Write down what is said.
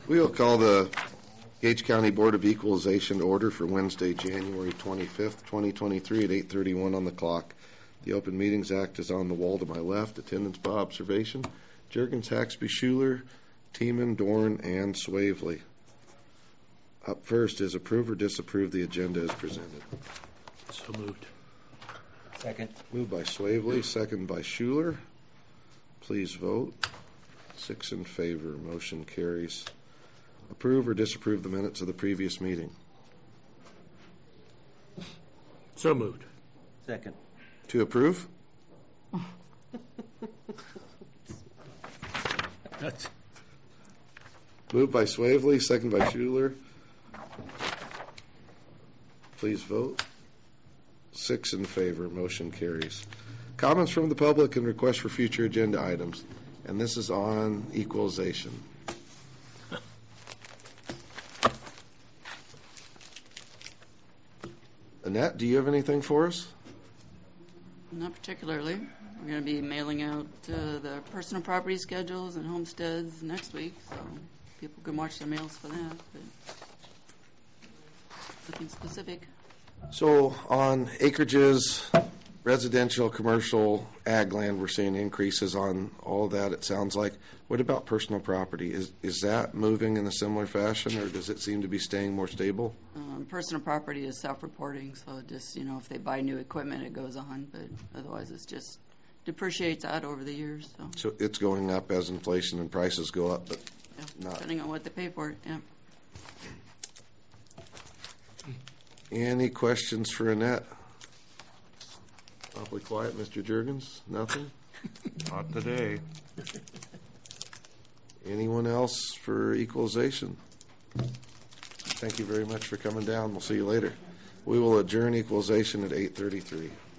We will call the Gage County Board of Equalization to order for Wednesday, January 25th, 2023 at 8:31 on the clock. The Open Meetings Act is on the wall to my left. Attendance by observation. Juergens, Haxby, Schuler, Tiemann, Dorn, and Swavely. Up first is approve or disapprove the agenda as presented. So moved. Second. Moved by Swavely, second by Schuler. Please vote. 6 in favor. Motion carries. Approve or disapprove the minutes of the previous meeting. So moved. Second. To approve? That's Moved by Swavely, second by Schuler. Please vote. 6 in favor. Motion carries. Comments from the public and requests for future agenda items. And this is on equalization. Annette, do you have anything for us? Not particularly. We're going to be mailing out the personal property schedules and homesteads next week, so people can watch their mails for that. But nothing specific. So on acreages, residential, commercial, ag land, we're seeing increases on all that, it sounds like. What about personal property? Is that moving in a similar fashion, or does it seem to be staying more stable? Personal property is self-reporting, so just, if they buy new equipment, it goes on, but otherwise it's just depreciates out over the years. So it's going up as inflation and prices go up, but Yeah, not. depending on what they pay for it, yeah. Any questions for Annette? Awfully quiet, Mr. Juergens. Nothing? not today. Anyone else for equalization? Thank you very much for coming down. We'll see you later. We will adjourn equalization at 8:33.